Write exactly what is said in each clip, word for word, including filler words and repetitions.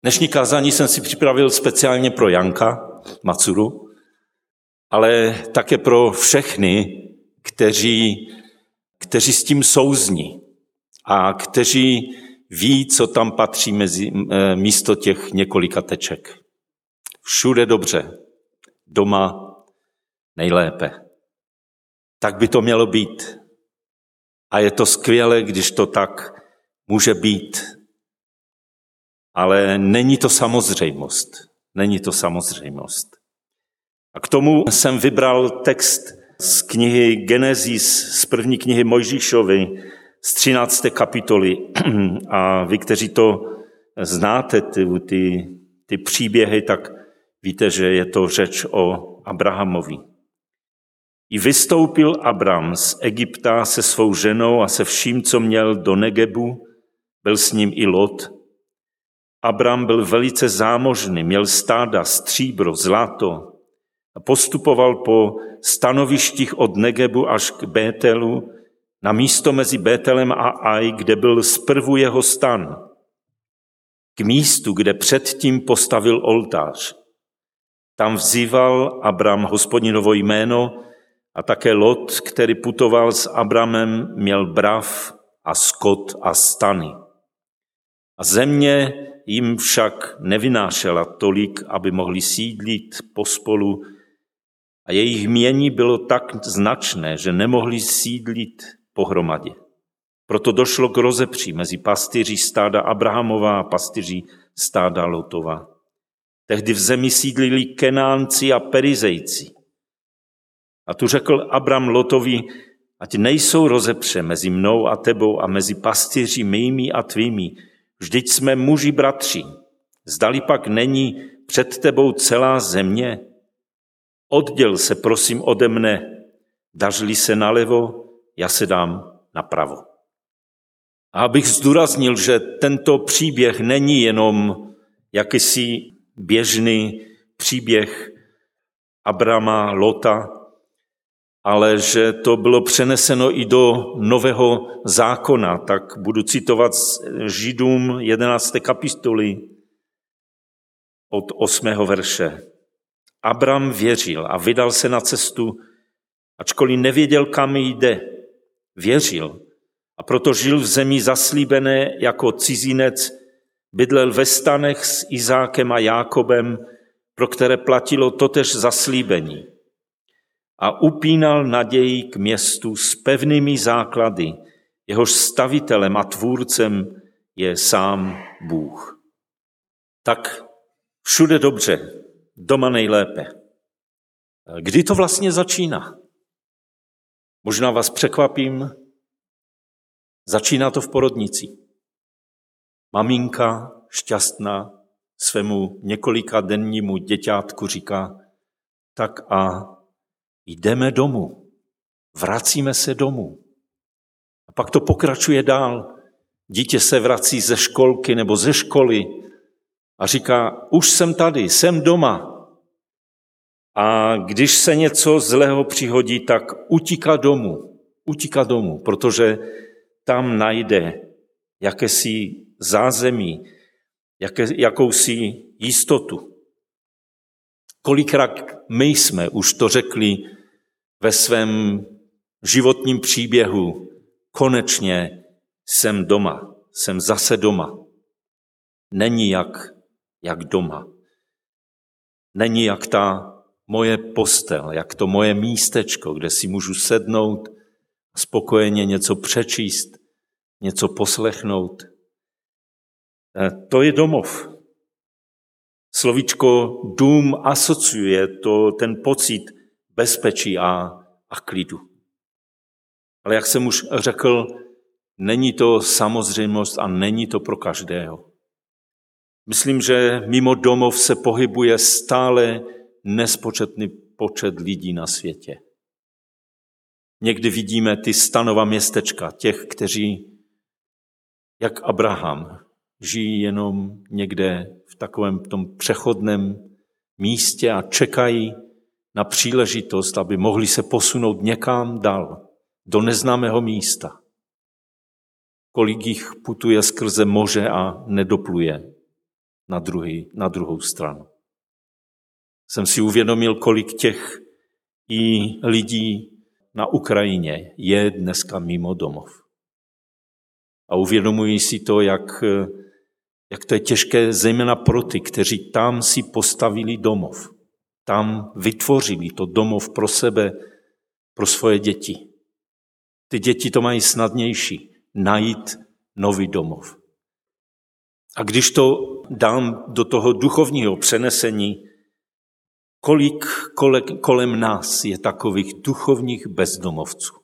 Dnešní kázání jsem si připravil speciálně pro Janka Macuru, ale také pro všechny, kteří, kteří s tím souzní a kteří ví, co tam patří mezi, místo těch několika teček. Všude dobře, doma nejlépe. Tak by to mělo být. A je to skvělé, když to tak může být. Ale není to samozřejmost. Není to samozřejmost. A k tomu jsem vybral text z knihy Genesis, z první knihy Mojžíšovy, z třinácté kapitoly. A vy, kteří to znáte, ty, ty, ty příběhy, tak víte, že je to řeč o Abrahamovi. I vystoupil Abram z Egypta se svou ženou a se vším, co měl, do Negebu, byl s ním i Lot. Abram byl velice zámožný, měl stáda, stříbro, zlato a postupoval po stanovištích od Negebu až k Bételu, na místo mezi Bételem a Aj, kde byl zprvu jeho stan, k místu, kde předtím postavil oltář. Tam vzýval Abram Hospodinovo jméno a také Lot, který putoval s Abramem, měl brav a skot a stany. A země jim však nevynášela tolik, aby mohli sídlit pospolu, a jejich jmění bylo tak značné, že nemohli sídlit pohromadě. Proto došlo k rozepři mezi pastýři stáda Abrahamova a pastýři stáda Lotova. Tehdy v zemi sídlili Kenánci a Perizejci. A tu řekl Abram Lotovi, ať nejsou rozepře mezi mnou a tebou a mezi pastýři mými a tvými. Vždyť jsme muži bratři. Zdali pak není před tebou celá země? Odděl se prosím ode mne, dař-li se nalevo, já se dám napravo. A abych zdůraznil, že tento příběh není jenom jakýsi běžný příběh Abrama, Lota, ale že to bylo přeneseno i do Nového zákona, tak budu citovat z Židům jedenácté kapitoly od osmého verše. Abram věřil a vydal se na cestu, ačkoliv nevěděl, kam jde. Věřil a proto žil v zemi zaslíbené jako cizinec, bydlel ve stanech s Izákem a Jákobem, pro které platilo totéž zaslíbení. A upínal naději k městu s pevnými základy, jehož stavitelem a tvůrcem je sám Bůh. Tak všude dobře, doma nejlépe. Kdy to vlastně začíná? Možná vás překvapím, začíná to v porodnici. Maminka šťastná svému několikadennímu děťátku říká, tak a jdeme domů, vracíme se domů. A pak to pokračuje dál. Dítě se vrací ze školky nebo ze školy a říká, už jsem tady, jsem doma. A když se něco zlého přihodí, tak utíká domů, utíká domů, protože tam najde jakési zázemí, jaké, jakousi jistotu. Kolikrát my jsme už to řekli ve svém životním příběhu, konečně jsem doma, jsem zase doma. Není jak, jak doma. Není jak ta moje postel, jak to moje místečko, kde si můžu sednout, spokojeně něco přečíst, něco poslechnout. To je domov. Slovíčko dům asociuje to, ten pocit bezpečí a, a klidu. Ale jak jsem už řekl, není to samozřejmost a není to pro každého. Myslím, že mimo domov se pohybuje stále nespočetný počet lidí na světě. Někdy vidíme ty stanová městečka, těch, kteří, jak Abraham, žijí jenom někde v takovém tom přechodném místě a čekají na příležitost, aby mohli se posunout někam dál, do neznámého místa. Kolik jich putuje skrze moře a nedopluje. na, druhý, na druhou stranu. Jsem si uvědomil, kolik těch i lidí na Ukrajině je dneska mimo domov. A uvědomuji si to, jak, jak to je těžké, zejména pro ty, kteří tam si postavili domov. Tam vytvořili to domov pro sebe, pro svoje děti. Ty děti to mají snadnější, najít nový domov. A když to dám do toho duchovního přenesení, kolik kolem nás je takových duchovních bezdomovců,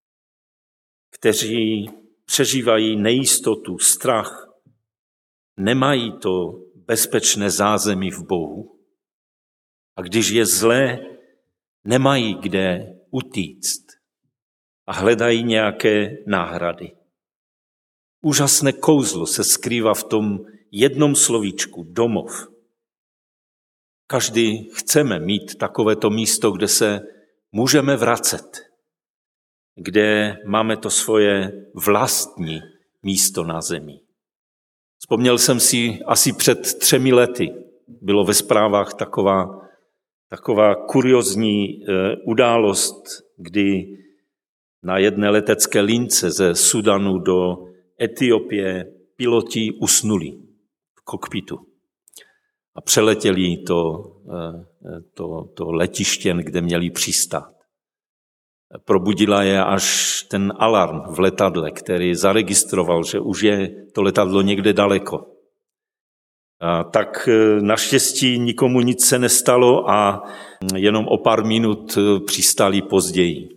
kteří přežívají nejistotu, strach, nemají to bezpečné zázemí v Bohu. A když je zlé, nemají kde utíct a hledají nějaké náhrady. Úžasné kouzlo se skrývá v tom jednom slovíčku domov. Každý chceme mít takovéto místo, kde se můžeme vracet, kde máme to svoje vlastní místo na zemi. Vzpomněl jsem si asi před třemi lety, bylo ve zprávách taková, taková kuriozní událost, kdy na jedné letecké lince ze Sudanu do Etiopie piloti usnuli v kokpitu a přeletěli to, to, to letiště, kde měli přistát. Probudila je až ten alarm v letadle, který zaregistroval, že už je to letadlo někde daleko. A tak naštěstí nikomu nic se nestalo a jenom o pár minut přistáli později.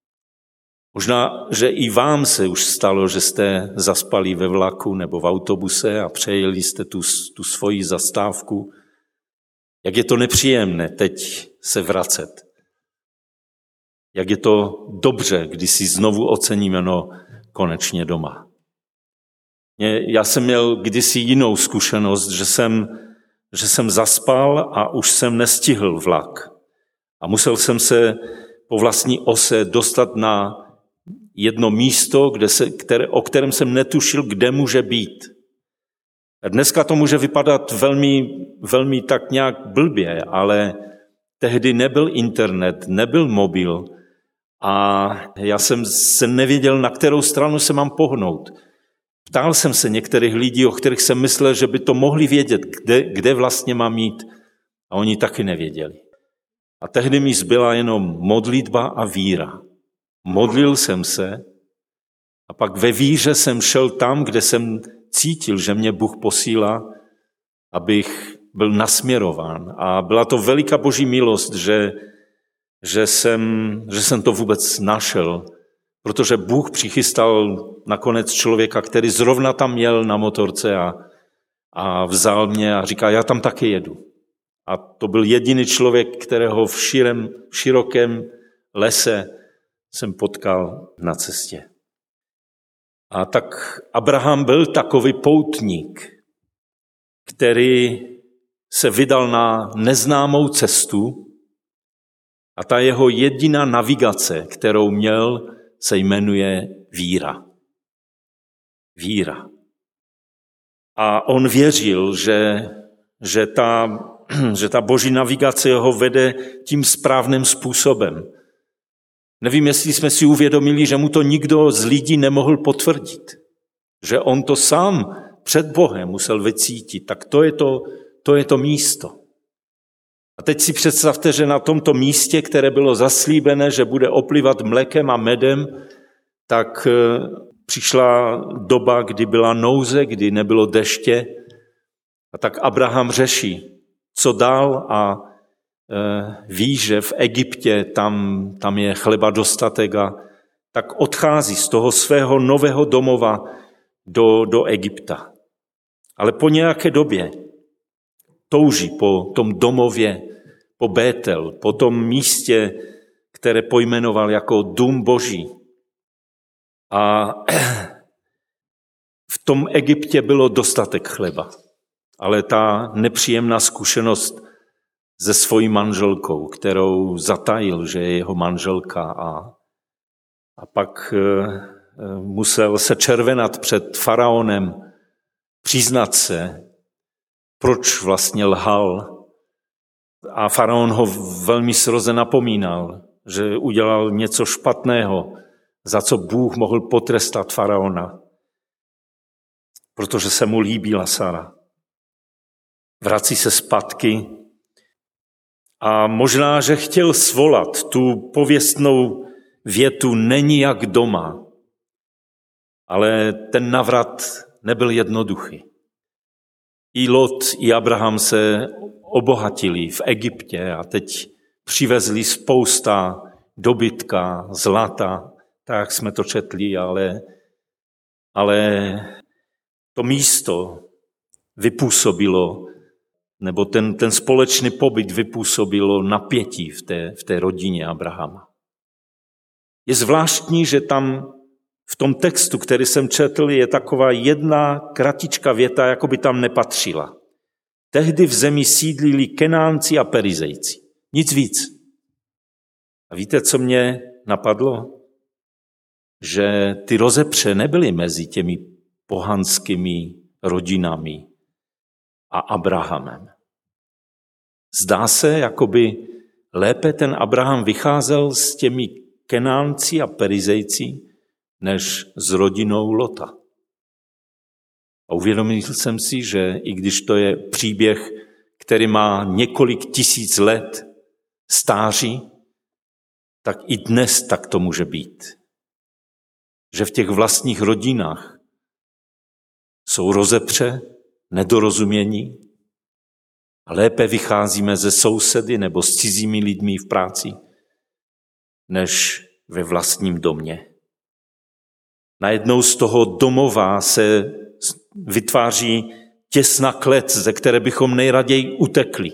Možná, že i vám se už stalo, že jste zaspali ve vlaku nebo v autobuse a přejeli jste tu, tu svoji zastávku. Jak je to nepříjemné teď se vracet. Jak je to dobře, když si znovu oceníme, no konečně doma. Já jsem měl kdysi jinou zkušenost, že jsem, že jsem zaspal a už jsem nestihl vlak. A musel jsem se po vlastní ose dostat na jedno místo, kde se, které, o kterém jsem netušil, kde může být. A dneska to může vypadat velmi, velmi tak nějak blbě, ale tehdy nebyl internet, nebyl mobil a já jsem se nevěděl, na kterou stranu se mám pohnout. Ptal jsem se některých lidí, o kterých jsem myslel, že by to mohli vědět, kde, kde vlastně mám jít, a oni taky nevěděli. A tehdy mi zbyla jenom modlitba a víra. Modlil jsem se a pak ve víře jsem šel tam, kde jsem cítil, že mě Bůh posílá, abych byl nasměrován. A byla to veliká boží milost, že, že, jsem, že jsem to vůbec našel, protože Bůh přichystal nakonec člověka, který zrovna tam jel na motorce a, a vzal mě a říká, já tam taky jedu. A to byl jediný člověk, kterého v, širem, v širokém lese jsem potkal na cestě. A tak Abraham byl takový poutník, který se vydal na neznámou cestu a ta jeho jediná navigace, kterou měl, se jmenuje víra. Víra. A on věřil, že, že, ta, že ta boží navigace ho vede tím správným způsobem. Nevím, jestli jsme si uvědomili, že mu to nikdo z lidí nemohl potvrdit. Že on to sám před Bohem musel vycítit. Tak to je to, to je to místo. A teď si představte, že na tomto místě, které bylo zaslíbené, že bude oplivat mlékem a medem, tak přišla doba, kdy byla nouze, kdy nebylo deště. A tak Abraham řeší, co dál, a ví, že v Egyptě tam, tam je chleba dostatek, a tak odchází z toho svého nového domova do, do Egypta. Ale po nějaké době touží po tom domově, po Bétel, po tom místě, které pojmenoval jako dům Boží. A v tom Egyptě bylo dostatek chleba, ale ta nepříjemná zkušenost se svojí manželkou, kterou zatajil, že je jeho manželka, a, a pak e, musel se červenat před faraonem, přiznat se, proč vlastně lhal. A faraon ho velmi sroze napomínal, že udělal něco špatného, za co Bůh mohl potrestat faraona, protože se mu líbila Sara. Vrací se zpátky a možná, že chtěl svolat tu pověstnou větu není jak doma, ale ten navrat nebyl jednoduchý. I Lot, i Abraham se obohatili v Egyptě a teď přivezli spousta dobytka, zlata, tak jsme to četli, ale, ale to místo vypůsobilo, nebo ten, ten společný pobyt vypůsobilo napětí v té, v té rodině Abrahama. Je zvláštní, že tam v tom textu, který jsem četl, je taková jedna kratičká věta, jako by tam nepatřila. Tehdy v zemi sídlili Kenánci a Perizejci. Nic víc. A víte, co mě napadlo? Že ty rozepře nebyly mezi těmi pohanskými rodinami a Abrahamem. Zdá se, jako by lépe ten Abraham vycházel s těmi Kenánci a Perizejci, než s rodinou Lota. A uvědomil jsem si, že i když to je příběh, který má několik tisíc let stáří, tak i dnes tak to může být. Že v těch vlastních rodinách jsou rozepře, nedorozumění a lépe vycházíme ze sousedy nebo s cizími lidmi v práci, než ve vlastním domě. Najednou z toho domova se vytváří těsná klec, ze které bychom nejraději utekli.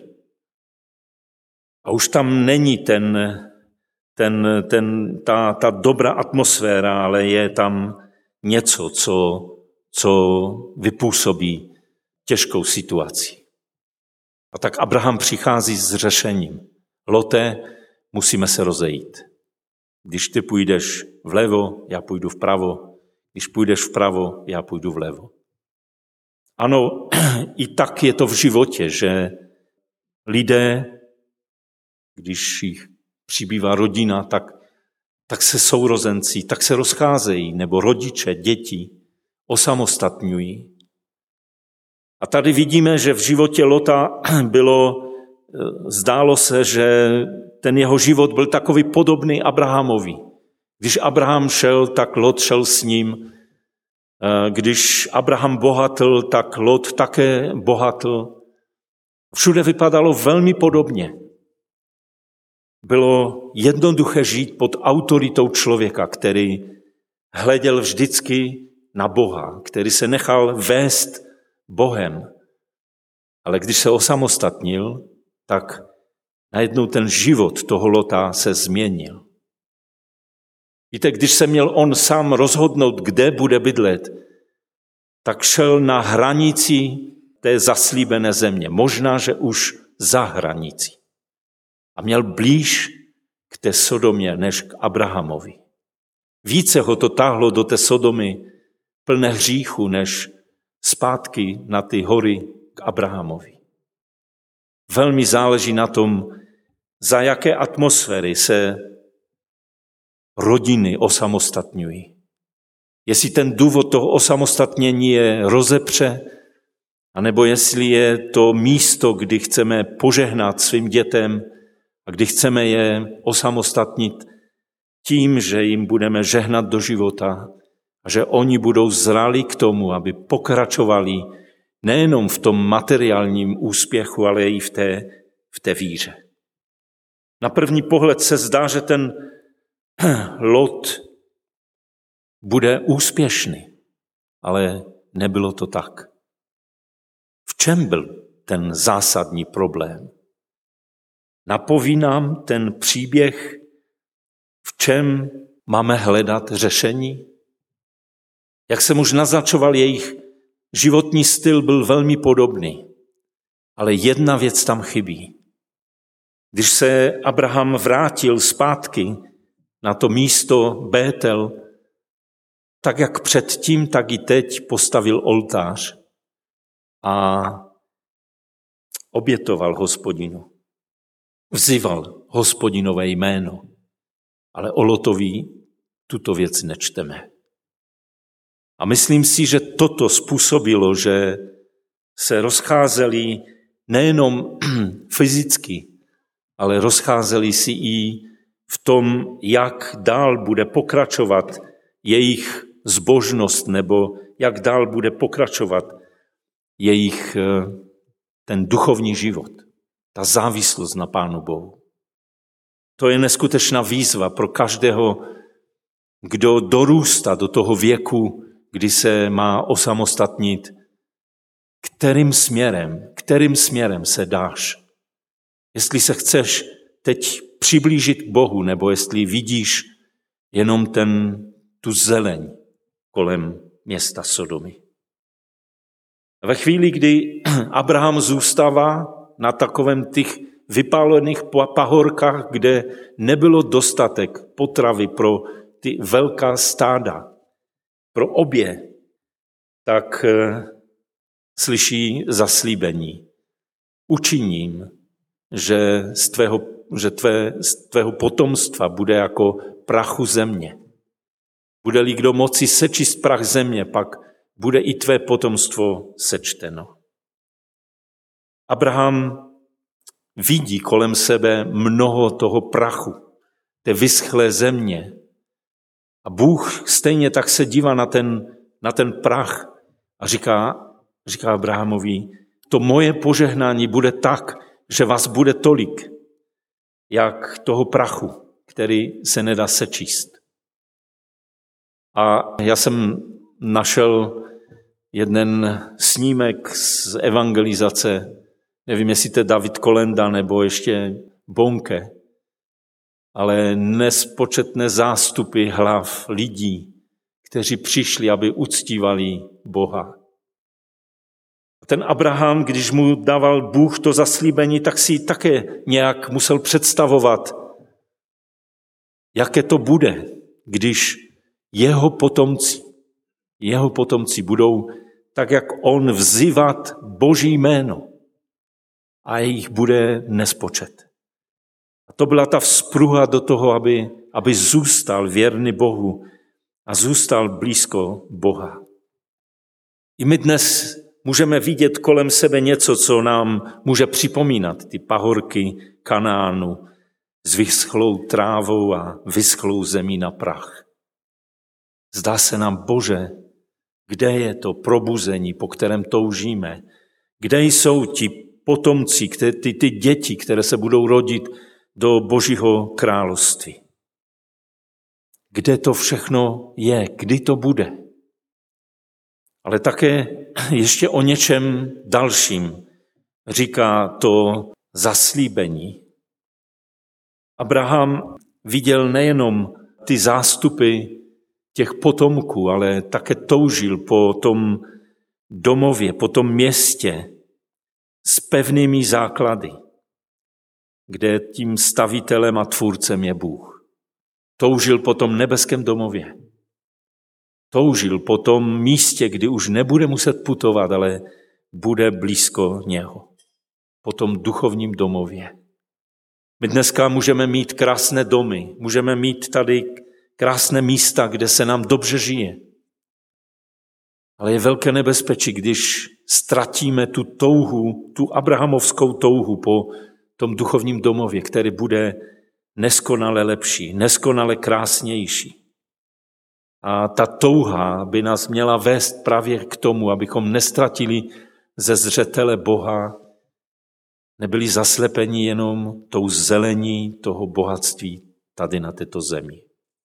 A už tam není ten, ten, ten, ta, ta dobrá atmosféra, ale je tam něco, co, co vypůsobí těžkou situaci. A tak Abraham přichází s řešením. Lote, musíme se rozejít. Když ty půjdeš vlevo, já půjdu vpravo. Když půjdeš vpravo, já půjdu vlevo. Ano, i tak je to v životě, že lidé, když jich přibývá rodina, tak, tak se sourozenci, tak se rozcházejí, nebo rodiče, děti osamostatňují. A tady vidíme, že v životě Lota bylo, zdálo se, že ten jeho život byl takový podobný Abrahamovi. Když Abraham šel, tak Lot šel s ním. Když Abraham bohatl, tak Lot také bohatl. Všude vypadalo velmi podobně. Bylo jednoduché žít pod autoritou člověka, který hleděl vždycky na Boha, který se nechal vést Bohem. Ale když se osamostatnil, tak najednou ten život toho Lota se změnil. Víte, když se měl on sám rozhodnout, kde bude bydlet, tak šel na hranici té zaslíbené země. Možná, že už za hranici. A měl blíž k té Sodomě, než k Abrahamovi. Více ho to táhlo do té Sodomy plné hříchu, než zpátky na ty hory k Abrahamovi. Velmi záleží na tom, za jaké atmosféry se rodiny osamostatňují. Jestli ten důvod toho osamostatnění je rozepře, anebo jestli je to místo, kdy chceme požehnat svým dětem a kdy chceme je osamostatnit tím, že jim budeme žehnat do života a že oni budou zralí k tomu, aby pokračovali nejenom v tom materiálním úspěchu, ale i v té, v té víře. Na první pohled se zdá, že ten Lot bude úspěšný, ale nebylo to tak. V čem byl ten zásadní problém? Napoví nám ten příběh, v čem máme hledat řešení? Jak jsem už naznačoval, jejich životní styl byl velmi podobný, ale jedna věc tam chybí. Když se Abraham vrátil zpátky na to místo Bétel, tak jak předtím, tak i teď postavil oltář. A obětoval Hospodinu. Vzýval Hospodinové jméno. Ale o Lotovi tuto věc nečteme. A myslím si, že toto způsobilo, že se rozcházeli nejenom fyzicky, ale rozcházeli si i v tom, jak dál bude pokračovat jejich zbožnost, nebo jak dál bude pokračovat jejich ten duchovní život, ta závislost na Pánu Bohu. To je neskutečná výzva pro každého, kdo dorůstá do toho věku, kdy se má osamostatnit, kterým směrem, kterým směrem se dáš. Jestli se chceš teď přiblížit k Bohu, nebo jestli vidíš jenom ten, tu zeleň kolem města Sodomy. Ve chvíli, kdy Abraham zůstává na takovém těch vypálených pahorkách, kde nebylo dostatek potravy pro ty velká stáda, pro obě, tak slyší zaslíbení. Učiním, že z tvého, že tvé, z tvého potomstva bude jako prachu země. Bude-li kdo moci sečíst prach země, pak bude i tvé potomstvo sečteno. Abraham vidí kolem sebe mnoho toho prachu, té vyschlé země. A Bůh stejně tak se dívá na ten, na ten prach a říká, říká Abrahamovi, to moje požehnání bude tak, že vás bude tolik, jak toho prachu, který se nedá sečíst. A já jsem našel jeden snímek z evangelizace, nevím, jestli to je David Kolenda nebo ještě Bonke, ale nespočetné zástupy hlav lidí, kteří přišli, aby uctívali Boha. Ten Abraham, když mu dával Bůh to zaslíbení, tak si také nějak musel představovat, jaké to bude, když jeho potomci, jeho potomci budou tak, jak on vzývat Boží jméno a jich bude nespočet. A to byla ta vzpruha do toho, aby, aby zůstal věrný Bohu a zůstal blízko Boha. I my dnes můžeme vidět kolem sebe něco, co nám může připomínat ty pahorky Kanánu s vyschlou trávou a vyschlou zemí na prach. Zdá se nám, Bože, kde je to probuzení, po kterém toužíme? Kde jsou ti potomci, ty, ty děti, které se budou rodit do Božího království? Kde to všechno je? Kdy to bude? Ale také ještě o něčem dalším říká to zaslíbení. Abraham viděl nejenom ty zástupy těch potomků, ale také toužil po tom domově, po tom městě s pevnými základy, kde tím stavitelem a tvůrcem je Bůh. Toužil po tom nebeském domově. Toužil po tom místě, kdy už nebude muset putovat, ale bude blízko něho. Po tom duchovním domově. My dneska můžeme mít krásné domy, můžeme mít tady krásné místa, kde se nám dobře žije. Ale je velké nebezpečí, když ztratíme tu touhu, tu abrahamovskou touhu po tom duchovním domově, který bude neskonale lepší, neskonale krásnější. A ta touha by nás měla vést právě k tomu, abychom nestratili ze zřetele Boha, nebyli zaslepeni jenom tou zelení toho bohatství tady na této zemi.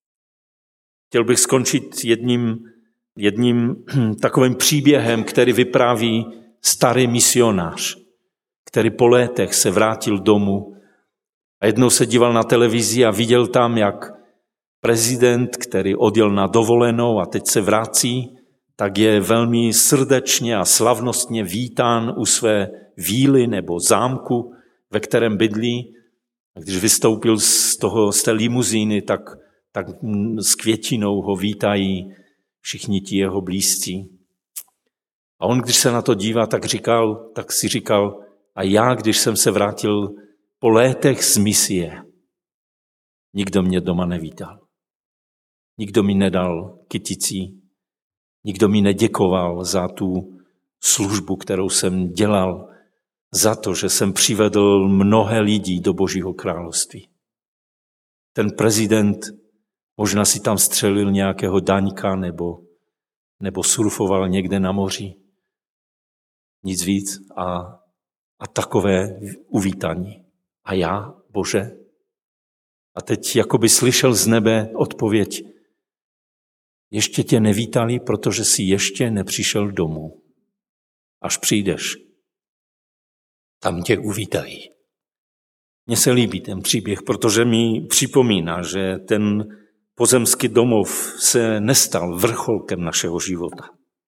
Chtěl bych skončit jedním, jedním takovým příběhem, který vypráví starý misionář, který po létech se vrátil domů a jednou se díval na televizi a viděl tam, jak prezident, který odjel na dovolenou a teď se vrací, tak je velmi srdečně a slavnostně vítán u své víly nebo zámku, ve kterém bydlí. A když vystoupil z, toho, z té limuzíny, tak, tak s květinou ho vítají všichni ti jeho blízcí. A on, když se na to dívá, tak, říkal, tak si říkal, A já, když jsem se vrátil po létech z misie, nikdo mě doma nevítal. Nikdo mi nedal kyticí, nikdo mi neděkoval za tu službu, kterou jsem dělal, za to, že jsem přivedl mnohé lidí do Božího království. Ten prezident možná si tam střelil nějakého daňka nebo, nebo surfoval někde na moři. Nic víc a, a takové uvítání. A já, Bože? A teď jakoby slyšel z nebe odpověď. Ještě tě nevítali, protože jsi ještě nepřišel domů. Až přijdeš, tam tě uvítají. Mně se líbí ten příběh, protože mi připomíná, že ten pozemský domov se nestal vrcholkem našeho života.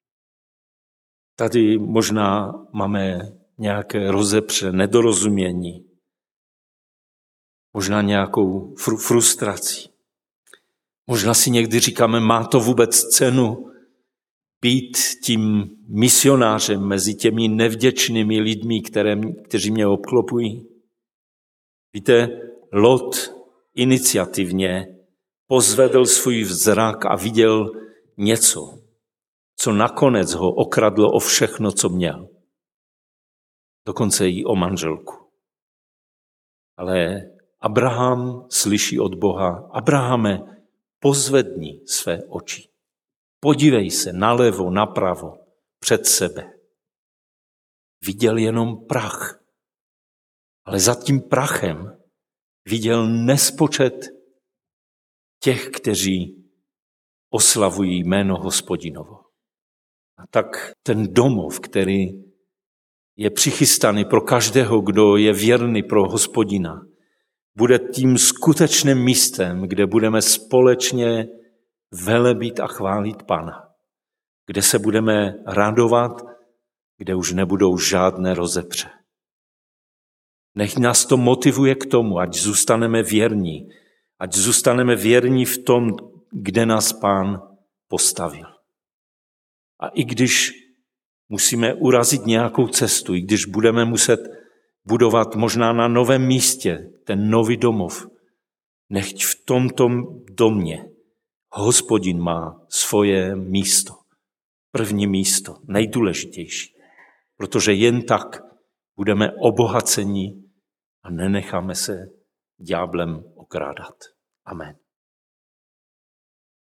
Tady možná máme nějaké rozepře, nedorozumění, možná nějakou fr- frustraci. Možná si někdy říkáme, má to vůbec cenu být tím misionářem mezi těmi nevděčnými lidmi, které, kteří mě obklopují. Víte, Lot iniciativně pozvedl svůj vzrak a viděl něco, co nakonec ho okradlo o všechno, co měl. Dokonce i o manželku. Ale Abraham slyší od Boha, Abrahame, pozvedni své oči. Podívej se nalevo, napravo, před sebe. Viděl jenom prach, ale za tím prachem viděl nespočet těch, kteří oslavují jméno Hospodinovo. A tak ten domov, který je přichystaný pro každého, kdo je věrný pro Hospodina, bude tím skutečným místem, kde budeme společně velebit a chválit Pana. Kde se budeme radovat, kde už nebudou žádné rozepře. Nech nás to motivuje k tomu, ať zůstaneme věrní. Ať zůstaneme věrní v tom, kde nás Pán postavil. A i když musíme urazit nějakou cestu, i když budeme muset budovat možná na novém místě ten nový domov, nechť v tomto domě Hospodin má svoje místo. První místo, nejdůležitější. Protože jen tak budeme obohaceni a nenecháme se ďáblem okrádat. Amen.